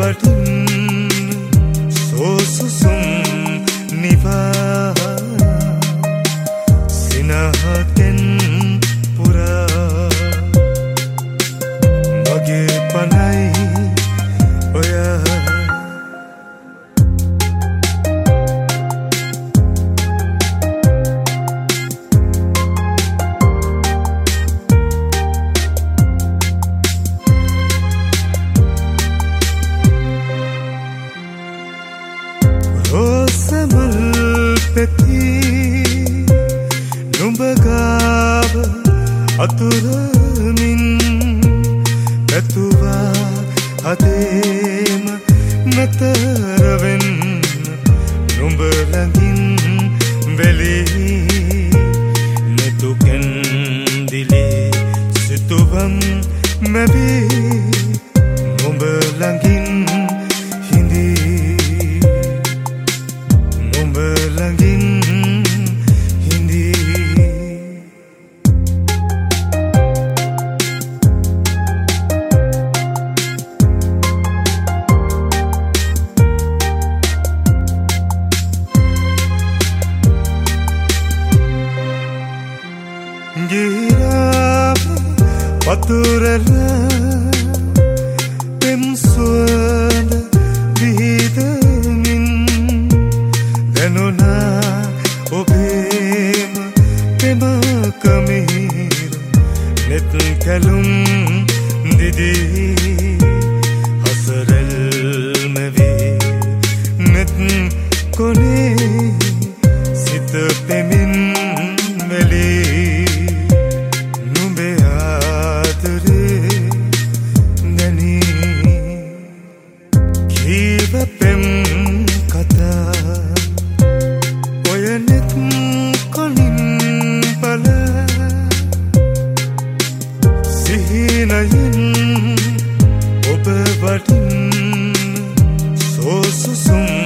වටින් සෝසුසුම් නිවා සිනහකෙන් පුරා මගේ පනයි ඔයා රෝසමල් පෙති නුඹ ගාව අතුරමින් පැතුවා අදේම නතරවෙන් නුඹ ළඟින් වෙලී නෙතුකෙන් දිලේ සිතුවම් මැවී නුඹ ළඟින් වතුරලා පෙම් සුවඳ විහිදමින් දැනුණා ඔබේම පෙම කමිහිර නෙත් කැලුම් දිදී හසරෙල්ම වේ නෙත් කොනේ සිත පෙමින් මෙලී පෙම් කතා ඔය නෙත් කොලින් බල සිහිනයෙන් ඔබ වටින් සෝසුසුම්